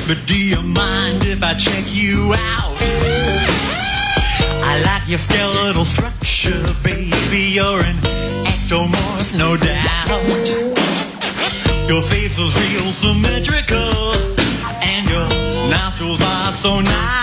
But do you mind if I check you out? I like your skeletal structure, baby. You're an ectomorph, no doubt. Your face is real symmetrical, and your nostrils are so nice.